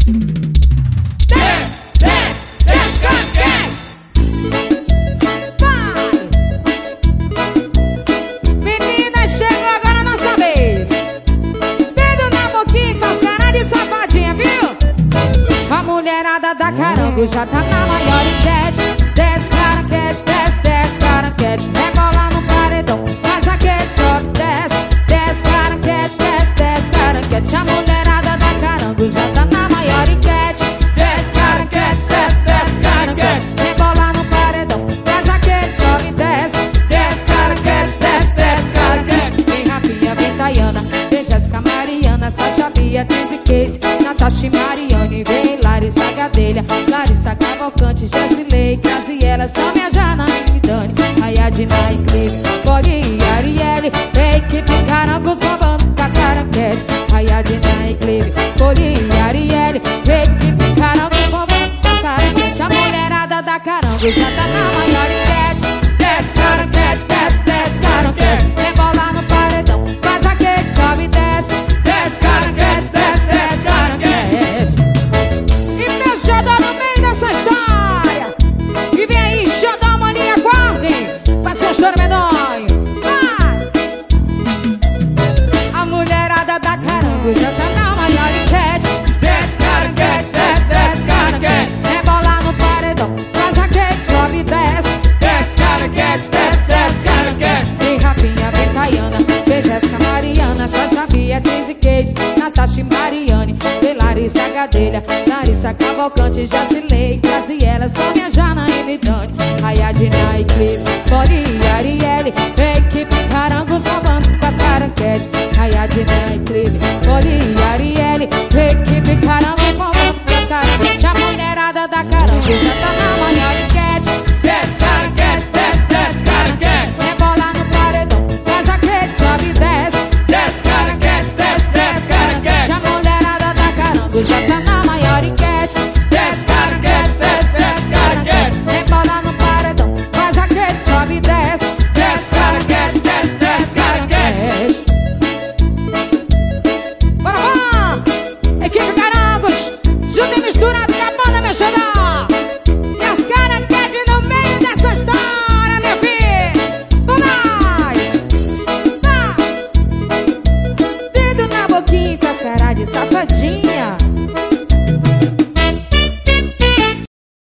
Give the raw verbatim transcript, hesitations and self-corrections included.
Desce, desce, desce, caranguejo. Vai! Meninas, chegou agora a nossa vez. Dedo na boquinha com as caras de safadinha, viu? A mulherada da Carango já tá na maior enquete. Desce, caranguete, desce, desce, caranguete. Rebola no paredão, faz aquele sobe, desce. Desce, caranguete, desce, desce, caranguete. A mulherada da Carango já tá na maior enquete. Desce, caranguete, desce, desce, caranguete. Rebola no paredão, faz aquele sobe, desce. Desce, caranguete, desce, desce, caranguete. Vem Rafinha, vem Tayana, vem Jéssica, Mariana, Sasha, Beatriz e Casey, Natasha e Mariane, vem Larissa Gadelha, Larissa Cavalcante, Jessilei, Graziella, Samia, Janaína e Dani, Ayadina e Clive, Cori e Arielle, equipe Carangos bombando com as caranguetes. Ayadina e Clive, Cori e Arielle, equipe Carangos bombando com as caranguetes. A mulherada da Carango já tá na maior enquete. Desce, caranguete, desce, desce, caranguete. Rebola no paredão, faz aquele sobe e desce. Desce, caranguete, desce, desce, caranguete. E meu xodó no meio dessa história. E vem aí, xodó, mania, guardem pra seus dormedonhos. Vai! A mulherada da Carango já tá na maior enquete. Desce, caranguete, desce, desce, caranguete. Rebola no paredão, faz aquele sobe e desce. Desce, caranguete, desce, desce, caranguete. Vem Rafinha, vem Tayana, vem Jéssica, Mariana, Sasha, Beatriz e Casey, Natasha e Mariane, vem Larissa Gadelha, Larissa Cavalcante, Jessilei, Graziella, Samia, Janaína e Dani, Ayadina e Clive, Cori e Arielle, equipe Carangos bombando com as caranguetes. Ayadina e Clive, Cori e Arielle, equipe Carangos bombando com as caranguetes. A mulherada da Carango já tá